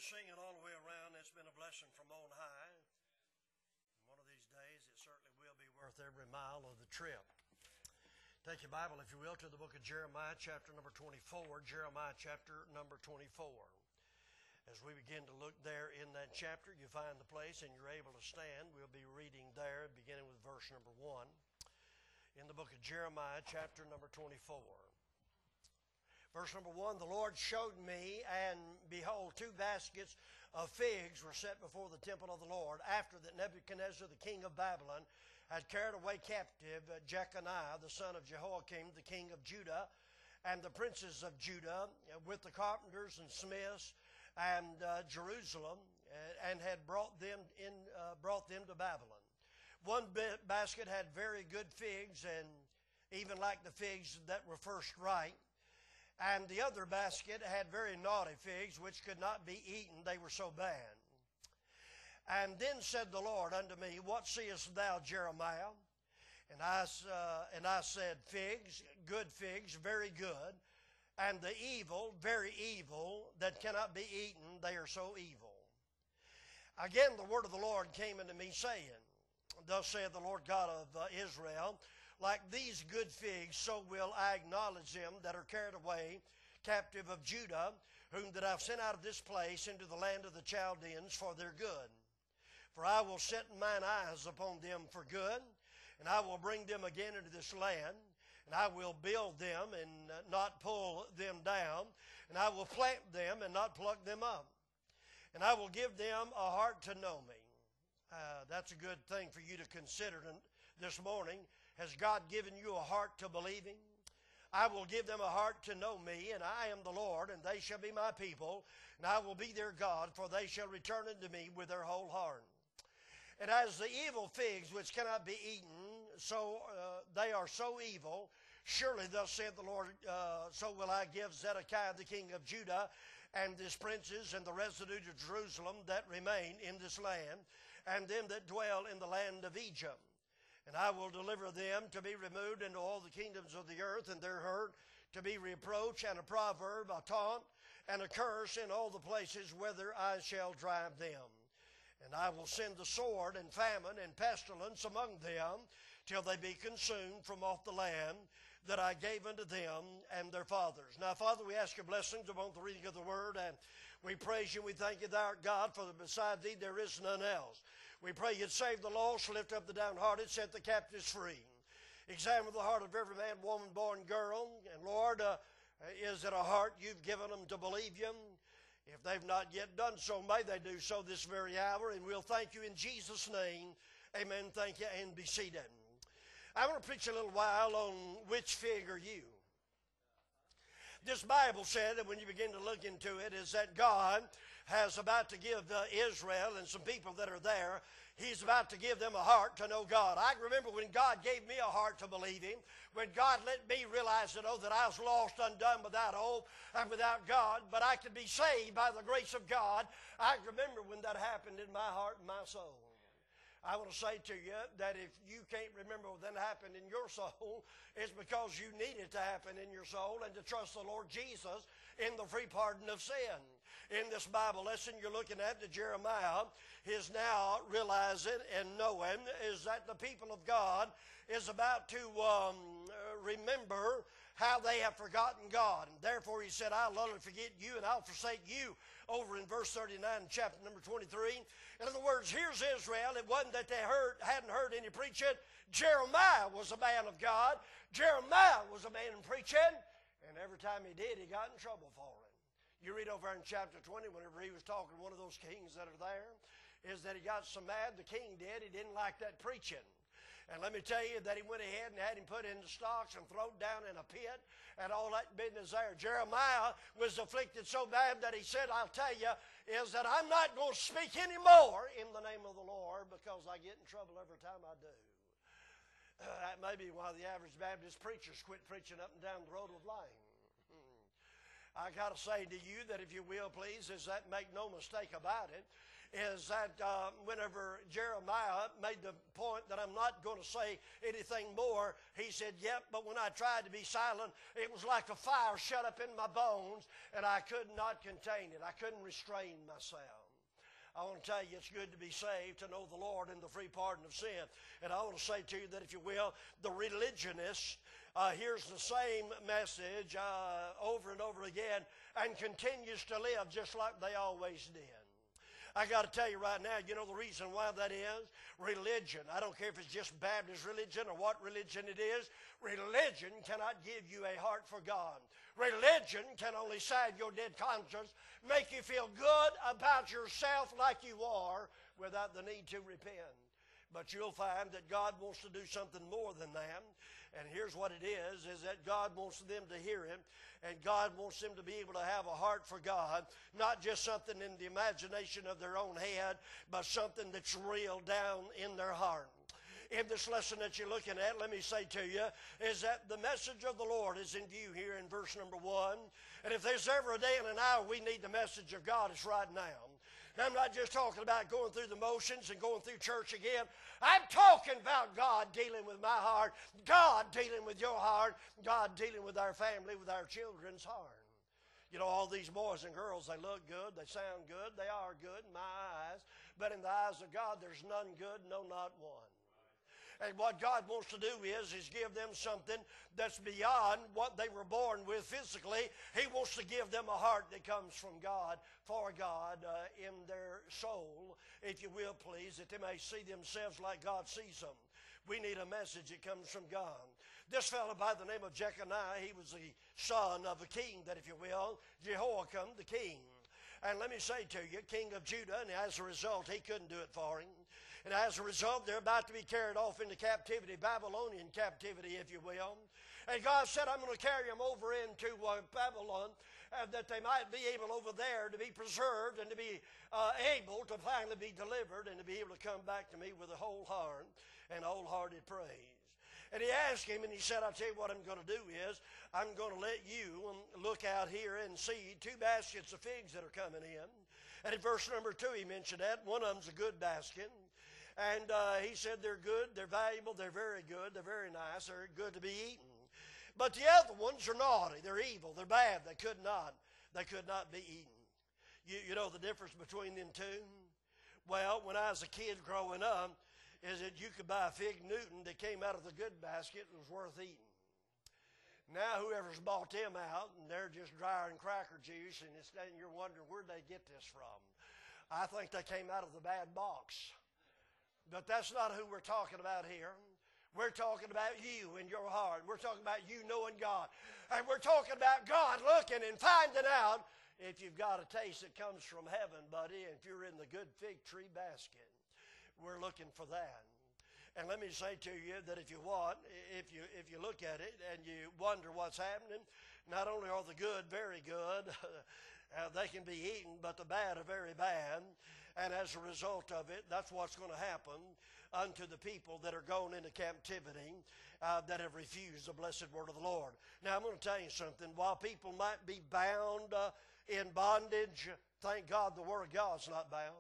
good singing all the way around. It's been a blessing from on high. One of these days, it certainly will be worth every mile of the trip. Take your Bible, if you will, to the book of Jeremiah, chapter number 24. Jeremiah, chapter number 24. As we begin to look there in that chapter, you find the place and you're able to stand. We'll be reading there, beginning with verse number 1. In the book of Jeremiah, chapter number 24. Verse number 1, the Lord showed me, and behold, 2 baskets of figs were set before the temple of the Lord, after that Nebuchadnezzar, the king of Babylon, had carried away captive Jeconiah, the son of Jehoiakim, the king of Judah, and the princes of Judah, with the carpenters and smiths, and Jerusalem, and had brought them to Babylon. One basket had very good figs, and even like the figs that were first ripe. And the other basket had very naughty figs, which could not be eaten, they were so bad. And then said the Lord unto me, What seest thou, Jeremiah? And I said, Figs, good figs, very good. And the evil, very evil, that cannot be eaten, they are so evil. Again the word of the Lord came unto me, saying, Thus saith the Lord God of Israel, like these good figs, so will I acknowledge them that are carried away captive of Judah, whom that I've sent out of this place into the land of the Chaldeans for their good. For I will set mine eyes upon them for good, and I will bring them again into this land, and I will build them and not pull them down, and I will plant them and not pluck them up. And I will give them a heart to know me. That's a good thing for you to consider this morning. Has God given you a heart to believe Him? I will give them a heart to know me, and I am the Lord, and they shall be my people, and I will be their God, for they shall return unto me with their whole heart. And as the evil figs which cannot be eaten, so they are so evil, surely thus saith the Lord, so will I give Zedekiah the king of Judah, and his princes, and the residue of Jerusalem that remain in this land, and them that dwell in the land of Egypt. And I will deliver them to be removed into all the kingdoms of the earth, and their hurt to be reproach and a proverb, a taunt, and a curse in all the places whither I shall drive them. And I will send the sword and famine and pestilence among them, till they be consumed from off the land that I gave unto them and their fathers. Now, Father, we ask your blessings upon the reading of the word, and we praise you, we thank you, thou art God, for beside thee there is none else. We pray you'd save the lost, lift up the downhearted, set the captives free. Examine the heart of every man, woman, boy, and girl. And Lord, is it a heart you've given them to believe you? If they've not yet done so, may they do so this very hour. And we'll thank you in Jesus' name. Amen. Thank you, and be seated. I want to preach a little while on which fig are you. This Bible said that when you begin to look into it, is that God has about to give Israel and some people that are there, He's about to give them a heart to know God. I remember when God gave me a heart to believe Him, when God let me realize that I was lost, undone, without hope, and without God, but I could be saved by the grace of God. I remember when that happened in my heart and my soul. I want to say to you that if you can't remember what that happened in your soul, it's because you need it to happen in your soul and to trust the Lord Jesus in the free pardon of sin. In this Bible lesson you're looking at, that Jeremiah is now realizing and knowing is that the people of God is about to remember how they have forgotten God. And therefore he said, I'll utterly forget you and I'll forsake you, over in verse 39, chapter number 23. In other words, here's Israel. It wasn't that they hadn't heard any preaching. Jeremiah was a man of God. Jeremiah was a man in preaching. And every time he did, he got in trouble for it. You read over in chapter 20, whenever he was talking to one of those kings that are there, is that he got so mad, the king did, he didn't like that preaching. And let me tell you that he went ahead and had him put into stocks and thrown down in a pit and all that business there. Jeremiah was afflicted so bad that he said, I'll tell you, is that I'm not going to speak anymore in the name of the Lord, because I get in trouble every time I do. That may be why the average Baptist preachers quit preaching up and down the road of lying. I got to say to you that if you will, please, is that make no mistake about it, is that whenever Jeremiah made the point that I'm not going to say anything more, he said, yep, but when I tried to be silent, it was like a fire shut up in my bones, and I could not contain it. I couldn't restrain myself. I want to tell you, it's good to be saved, to know the Lord and the free pardon of sin. And I want to say to you that, if you will, the religionist hears the same message over and over again and continues to live just like they always did. I got to tell you right now, you know the reason why that is? Religion. I don't care if it's just Baptist religion or what religion it is. Religion cannot give you a heart for God. Religion can only salve your dead conscience, make you feel good about yourself like you are without the need to repent. But you'll find that God wants to do something more than that. And here's what it is that God wants them to hear Him, and God wants them to be able to have a heart for God, not just something in the imagination of their own head, but something that's real down in their heart. In this lesson that you're looking at, let me say to you, is that the message of the Lord is in view here in verse number 1. And if there's ever a day and an hour we need the message of God, it's right now. Now, I'm not just talking about going through the motions and going through church again. I'm talking about God dealing with my heart, God dealing with your heart, God dealing with our family, with our children's heart. You know, all these boys and girls, they look good, they sound good, they are good in my eyes. But in the eyes of God, there's none good, no, not one. And what God wants to do is give them something that's beyond what they were born with physically. He wants to give them a heart that comes from God, for God, in their soul, if you will, please, that they may see themselves like God sees them. We need a message that comes from God. This fellow by the name of Jeconiah, he was the son of a king, that if you will, Jehoiakim, the king. And let me say to you, king of Judah, and as a result, he couldn't do it for him. And as a result, they're about to be carried off into captivity, Babylonian captivity, if you will. And God said, I'm going to carry them over into Babylon, that they might be able over there to be preserved and to be able to finally be delivered and to be able to come back to me with a whole heart and wholehearted praise. And he asked him, and he said, I'll tell you what I'm going to do is, I'm going to let you look out here and see 2 baskets of figs that are coming in. And in verse number 2, he mentioned that. One of them's a good basket. And he said they're good, they're valuable, they're very good, they're very nice, they're good to be eaten. But the other ones are naughty, they're evil, they're bad, they could not be eaten. You know the difference between them two? Well, when I was a kid growing up, is that you could buy a fig Newton that came out of the good basket and was worth eating. Now whoever's bought them out, and they're just drier than cracker juice, and you're wondering where'd they get this from. I think they came out of the bad box. But that's not who we're talking about here. We're talking about you and your heart. We're talking about you knowing God. And we're talking about God looking and finding out if you've got a taste that comes from heaven, buddy, if you're in the good fig tree basket. We're looking for that. And let me say to you that if you look at it and you wonder what's happening, not only are the good very good, they can be eaten, but the bad are very bad. And as a result of it, that's what's going to happen unto the people that are going into captivity, that have refused the blessed word of the Lord. Now, I'm going to tell you something. While people might be bound in bondage, thank God the word of God's not bound.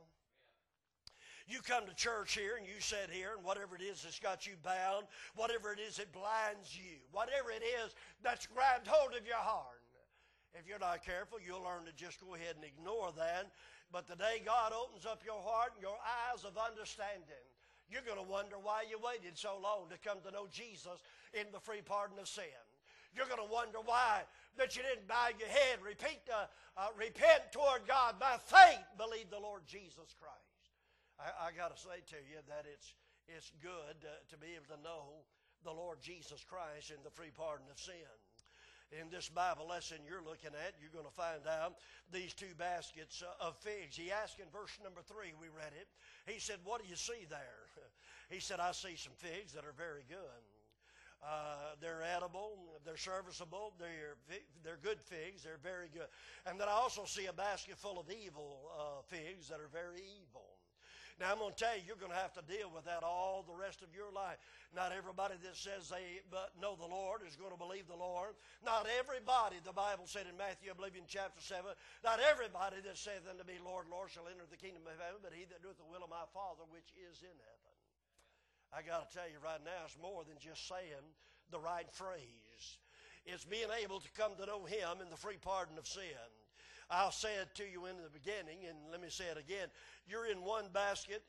You come to church here and you sit here, and whatever it is that's got you bound, whatever it is that blinds you, whatever it is that's grabbed hold of your heart, if you're not careful, you'll learn to just go ahead and ignore that. But the day God opens up your heart and your eyes of understanding, you're going to wonder why you waited so long to come to know Jesus in the free pardon of sin. You're going to wonder why that you didn't bow your head, repent toward God by faith, believe the Lord Jesus Christ. I got to say to you that it's good to be able to know the Lord Jesus Christ in the free pardon of sin. In this Bible lesson you're looking at, you're going to find out these 2 baskets of figs. He asked in verse number 3, we read it. He said, what do you see there? He said, I see some figs that are very good. They're edible, they're serviceable, they're good figs, they're very good. And then I also see a basket full of evil figs that are very evil. Now, I'm going to tell you, you're going to have to deal with that all the rest of your life. Not everybody that says they know the Lord is going to believe believe the Lord. Not everybody, the Bible said in Matthew, I believe in chapter 7, not everybody that saith unto me, Lord, Lord, shall enter the kingdom of heaven, but he that doeth the will of my Father which is in heaven. I got to tell you right now, it's more than just saying the right phrase. It's being able to come to know him in the free pardon of sin. I'll say it to you in the beginning, and let me say it again. You're in one basket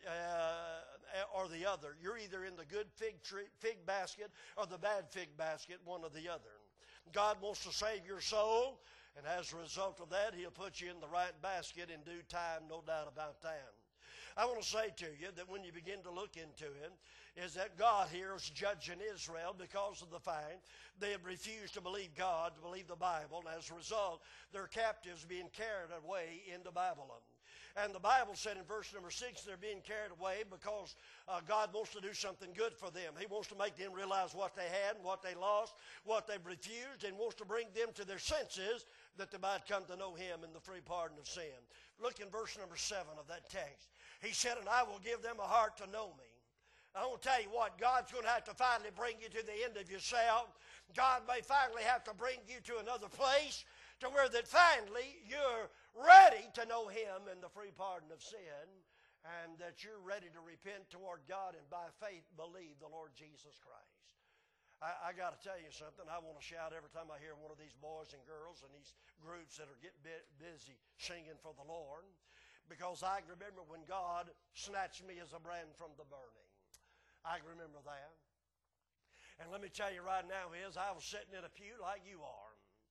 or the other. You're either in the good fig basket or the bad fig basket, one or the other. God wants to save your soul, and as a result of that, he'll put you in the right basket in due time, no doubt about that. I want to say to you that when you begin to look into it, is that God here is judging Israel because of the fact they have refused to believe God, to believe the Bible, and as a result, their captives being carried away into Babylon. And the Bible said in verse number 6, they're being carried away because God wants to do something good for them. He wants to make them realize what they had and what they lost, what they've refused, and wants to bring them to their senses that they might come to know him in the free pardon of sin. Look in verse number 7 of that text. He said, and I will give them a heart to know me. I want to tell you what, God's going to have to finally bring you to the end of yourself. God may finally have to bring you to another place to where that finally you're ready to know him in the free pardon of sin, and that you're ready to repent toward God and by faith believe the Lord Jesus Christ. I got to tell you something. I want to shout every time I hear one of these boys and girls and these groups that are getting busy singing for the Lord, because I remember when God snatched me as a brand from the burning. I remember that. And let me tell you right now is I was sitting in a pew like you are.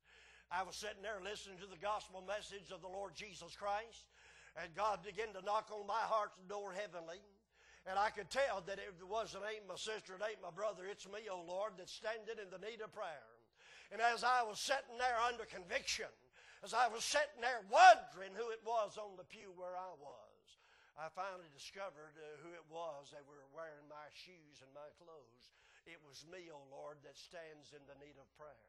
I was sitting there listening to the gospel message of the Lord Jesus Christ, and God began to knock on my heart's door heavenly. And I could tell that it ain't my sister, it ain't my brother, it's me, O Lord, that's standing in the need of prayer. And as I was sitting there under conviction, as I was sitting there wondering who it was on the pew where I was, I finally discovered who it was that were wearing my shoes and my clothes. It was me, O Lord, that stands in the need of prayer.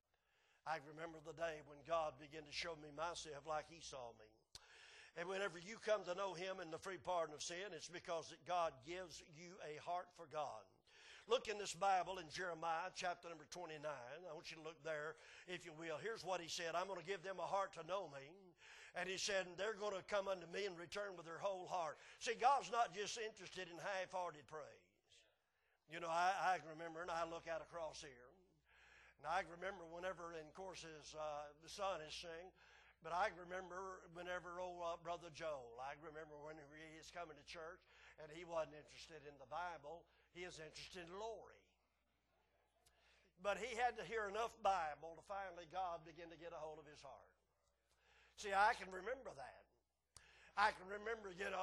I remember the day when God began to show me myself like he saw me. And whenever you come to know him in the free pardon of sin, it's because that God gives you a heart for God. Look in this Bible in Jeremiah chapter number 29. I want you to look there, if you will. Here's what he said. I'm going to give them a heart to know me. And he said, they're going to come unto me and return with their whole heart. See, God's not just interested in half-hearted praise. You know, I remember, and I look out across here, and I remember whenever, and of course, the son is sing, but I remember whenever old Brother Joel, I remember when he was coming to church, and he wasn't interested in the Bible, he was interested in Lori. But he had to hear enough Bible to finally God begin to get a hold of his heart. See, I can remember that. I can remember, and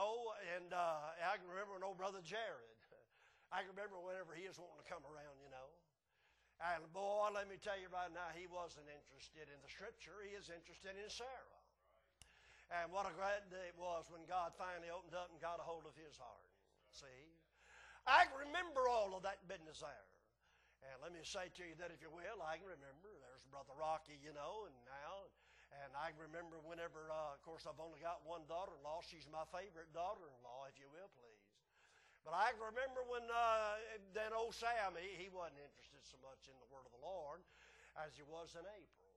I can remember an old Brother Jared. I can remember whenever he was wanting to come around, And boy, let me tell you right now, he wasn't interested in the Scripture. He is interested in Sarah. And what a great day it was when God finally opened up and got a hold of his heart. See? I can remember all of that business there. And let me say to you that if you will, I can remember. There's Brother Rocky, and now... And I remember whenever, of course, I've only got one daughter-in-law. She's my favorite daughter-in-law, if you will, please. But I remember when then old Sammy, he wasn't interested so much in the word of the Lord as he was in April.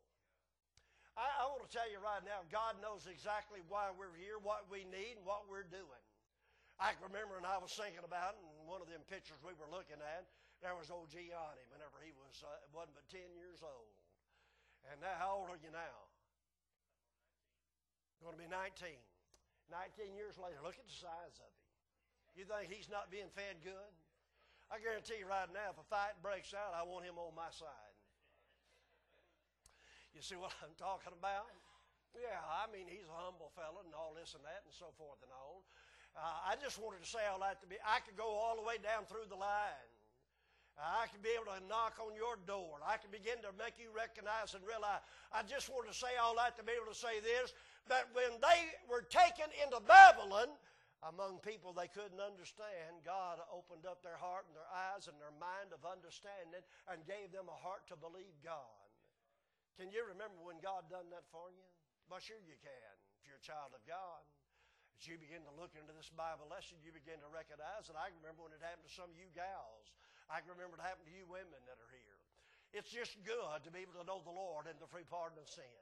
I want to tell you right now, God knows exactly why we're here, what we need, and what we're doing. I remember, and I was thinking about it, and one of them pictures we were looking at, there was old Gianni whenever he wasn't but 10 years old. And now, how old are you now? Going to be 19. 19 years later, look at the size of him. You think he's not being fed good? I guarantee you right now, if a fight breaks out, I want him on my side. You see what I'm talking about? Yeah, I mean, he's a humble fella and all this and that and so forth and on. I just wanted to say all that I could go all the way down through the line. I could be able to knock on your door. I could begin to make you recognize and realize. I just wanted to say all that to be able to say this, that when they were taken into Babylon, among people they couldn't understand, God opened up their heart and their eyes and their mind of understanding and gave them a heart to believe God. Can you remember when God done that for you? Well, sure you can, if you're a child of God. As you begin to look into this Bible lesson, you begin to recognize, and I remember when it happened to some of you gals. I can remember it happened to you women that are here. It's just good to be able to know the Lord and the free pardon of sin.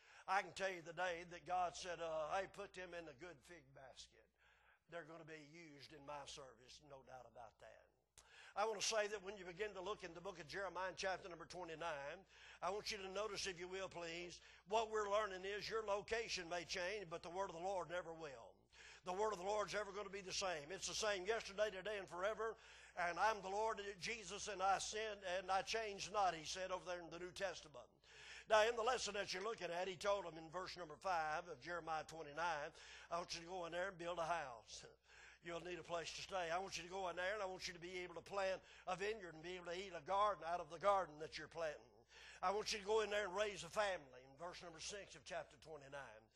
I can tell you the day that God said, hey, put them in the good fig basket. They're going to be used in my service, no doubt about that. I want to say that when you begin to look in the book of Jeremiah, chapter number 29, I want you to notice, if you will, please, what we're learning is your location may change, but the word of the Lord never will. The word of the Lord is ever going to be the same. It's the same yesterday, today, and forever. And I'm the Lord Jesus, and I sinned, and I changed not, he said over there in the New Testament. Now, in the lesson that you're looking at, he told them in verse number 5 of Jeremiah 29, I want you to go in there and build a house. You'll need a place to stay. I want you to go in there, and I want you to be able to plant a vineyard and be able to eat a garden out of the garden that you're planting. I want you to go in there and raise a family, in verse number 6 of chapter 29.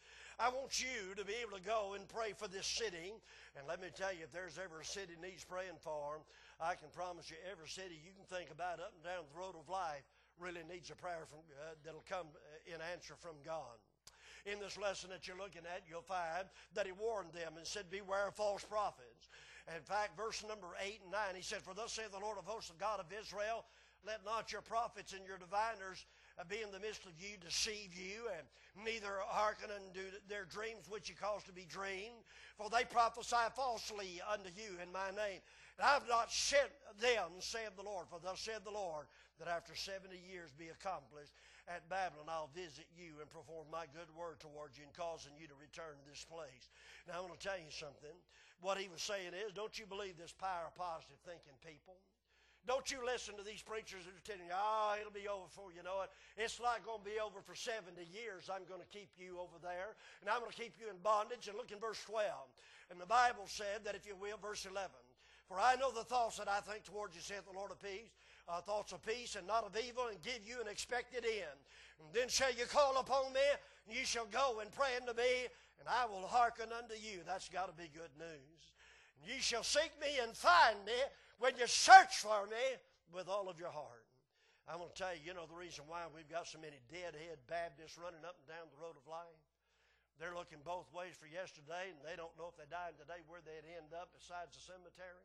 I want you to be able to go and pray for this city. And let me tell you, if there's ever a city needs praying for, I can promise you every city you can think about up and down the road of life really needs a prayer from that'll come in answer from God. In this lesson that you're looking at, you'll find that he warned them and said, beware of false prophets. In fact, verse number 8 and 9, he said, for thus saith the Lord of hosts, the God of Israel, let not your prophets and your diviners be in the midst of you, deceive you, and neither hearken unto their dreams which ye cause to be dreamed. For they prophesy falsely unto you in my name. And I have not sent them, saith the Lord. For thus saith the Lord, that after 70 years be accomplished at Babylon, I'll visit you and perform my good word towards you and causing you to return to this place. Now, I want to tell you something. What he was saying is, don't you believe this power of positive thinking, people? Don't you listen to these preachers that are telling you, it'll be over before you know it. It's not going to be over for 70 years. I'm going to keep you over there, and I'm going to keep you in bondage. And look in verse 12. And the Bible said that, if you will, verse 11, for I know the thoughts that I think towards you, saith the Lord of peace, thoughts of peace and not of evil, and give you an expected end. And then shall you call upon me, and you shall go and pray unto me, and I will hearken unto you. That's got to be good news. And ye shall seek me and find me when you search for me with all of your heart. I want to tell you, the reason why we've got so many deadhead Baptists running up and down the road of life. They're looking both ways for yesterday, and they don't know if they died today where they'd end up besides the cemetery.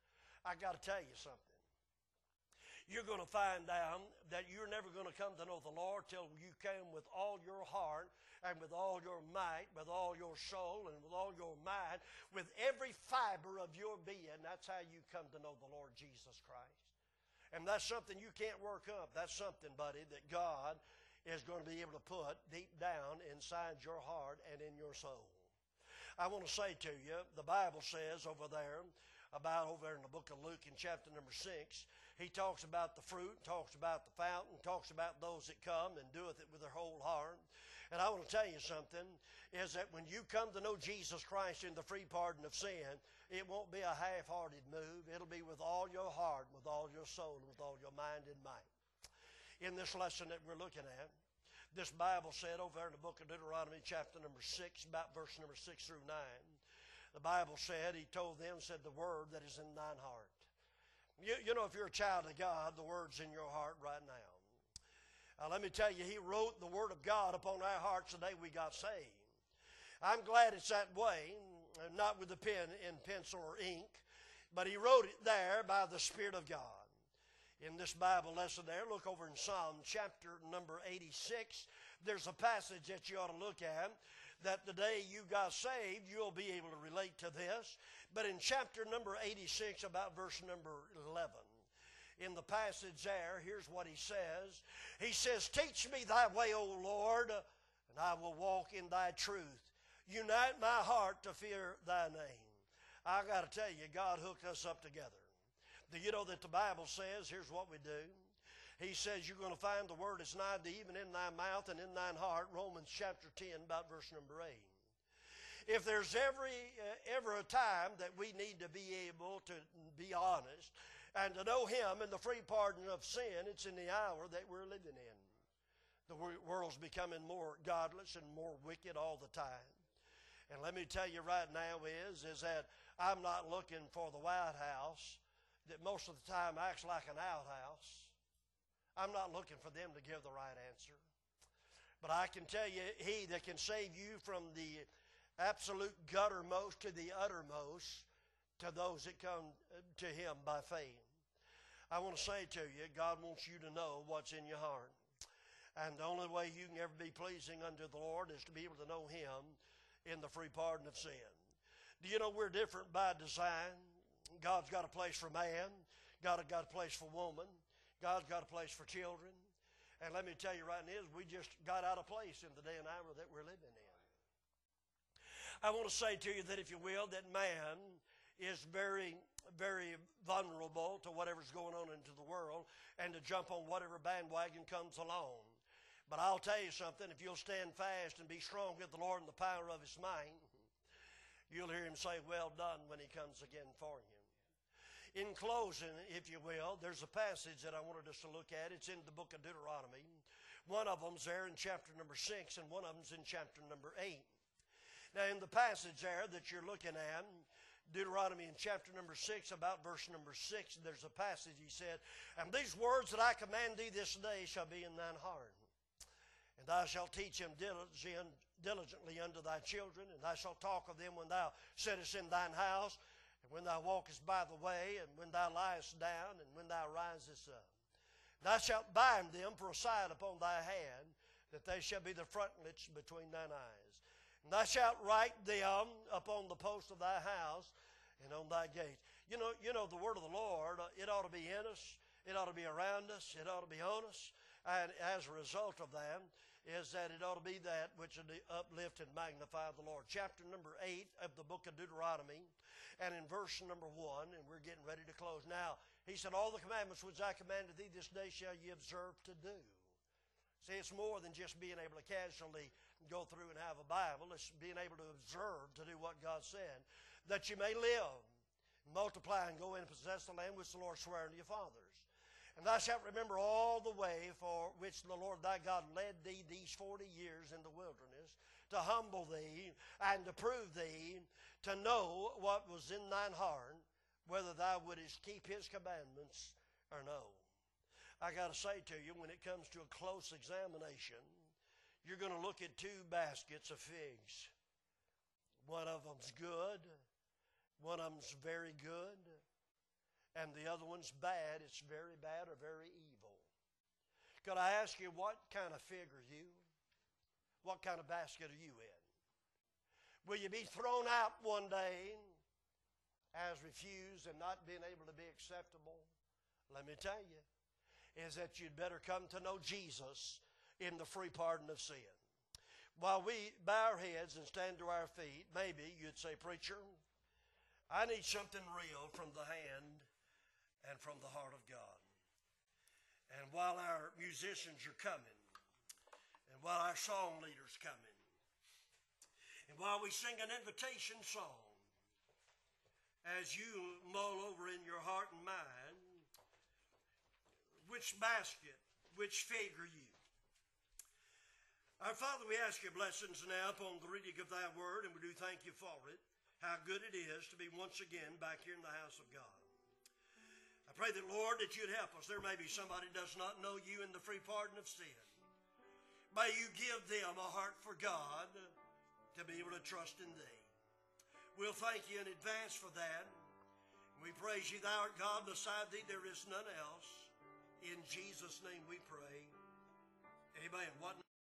I got to tell you something. You're going to find out that you're never going to come to know the Lord till you came with all your heart and with all your might, with all your soul and with all your mind, with every fiber of your being. That's how you come to know the Lord Jesus Christ. And that's something you can't work up. That's something, buddy, that God is going to be able to put deep down inside your heart and in your soul. I want to say to you, the Bible says over there in the book of Luke in chapter number 6, he talks about the fruit, talks about the fountain, talks about those that come and doeth it with their whole heart. And I want to tell you something, is that when you come to know Jesus Christ in the free pardon of sin, it won't be a half-hearted move. It'll be with all your heart, with all your soul, and with all your mind and might. In this lesson that we're looking at, this Bible said over there in the book of Deuteronomy chapter number 6, about verse number 6 through 9, the Bible said, he told them, said, the word that is in thine heart. You know, if you're a child of God, the word's in your heart right now. Let me tell you, he wrote the word of God upon our hearts the day we got saved. I'm glad it's that way, not with a pen and pencil or ink, but he wrote it there by the Spirit of God. In this Bible lesson there, look over in Psalm chapter number 86. There's a passage that you ought to look at, that the day you got saved, you'll be able to relate to this. But in chapter number 86, about verse number 11, in the passage there, here's what he says. He says, teach me thy way, O Lord, and I will walk in thy truth. Unite my heart to fear thy name. I got to tell you, God hooked us up together. Do you know that the Bible says, here's what we do. He says you're going to find the word is nigh thee, even in thy mouth and in thine heart. Romans chapter 10, about verse number 8. If there's ever a time that we need to be able to be honest and to know him and the free pardon of sin, it's in the hour that we're living in. The world's becoming more godless and more wicked all the time. And let me tell you right now is that I'm not looking for the White House that most of the time acts like an outhouse. I'm not looking for them to give the right answer. But I can tell you, he that can save you from the absolute guttermost to the uttermost, to those that come to him by faith. I want to say to you, God wants you to know what's in your heart. And the only way you can ever be pleasing unto the Lord is to be able to know Him in the free pardon of sin. Do you know we're different by design? God's got a place for man. God's got a place for woman. God's got a place for children. And let me tell you right now, we just got out of place in the day and hour that we're living in. I want to say to you that, if you will, that man is very, very vulnerable to whatever's going on into the world and to jump on whatever bandwagon comes along. But I'll tell you something, if you'll stand fast and be strong with the Lord in the power of His might, you'll hear Him say, well done, when He comes again for you. In closing, if you will, there's a passage that I wanted us to look at. It's in the book of Deuteronomy. One of them's there in chapter number 6, and one of them's in chapter number 8. Now, in the passage there that you're looking at, Deuteronomy in chapter number 6, about verse number 6, there's a passage, he said, and these words that I command thee this day shall be in thine heart. And thou shalt teach them diligently unto thy children, and thou shalt talk of them when thou sittest in thine house, and when thou walkest by the way, and when thou liest down, and when thou risest up. Thou shalt bind them for a sign upon thy hand, that they shall be the frontlets between thine eyes. And thou shalt write them upon the post of thy house and on thy gates. You know the word of the Lord, it ought to be in us. It ought to be around us. It ought to be on us. And as a result of that, is that it ought to be that which would uplift and magnify the Lord. Chapter number 8 of the book of Deuteronomy, and in verse number 1, and we're getting ready to close. Now, he said, all the commandments which I commanded thee this day shall ye observe to do. See, it's more than just being able to casually go through and have a Bible. It's being able to observe to do what God said, that you may live, multiply, and go in and possess the land which the Lord sware unto your fathers. And thou shalt remember all the way for which the Lord thy God led thee these 40 years in the wilderness, to humble thee and to prove thee, to know what was in thine heart, whether thou wouldest keep His commandments or no. I got to say to you, when it comes to a close examination, you're going to look at 2 baskets of figs. One of them's good, one of them's very good, and the other one's bad. It's very bad or very evil. Could I ask you, what kind of fig are you? What kind of basket are you in? Will you be thrown out one day as refused and not being able to be acceptable? Let me tell you, is that you'd better come to know Jesus in the free pardon of sin. While we bow our heads and stand to our feet, maybe you'd say, preacher, I need something real from the hand and from the heart of God. And while our musicians are coming, and while our song leaders coming, and while we sing an invitation song, as you mull over in your heart and mind, which basket, which fig are you? Our Father, we ask your blessings now upon the reading of thy word, and we do thank you for it, how good it is to be once again back here in the house of God. I pray that, Lord, that you'd help us. There may be somebody who does not know you in the free pardon of sin. May you give them a heart for God to be able to trust in thee. We'll thank you in advance for that. We praise you, thou art God, beside thee there is none else. In Jesus' name we pray. Amen. What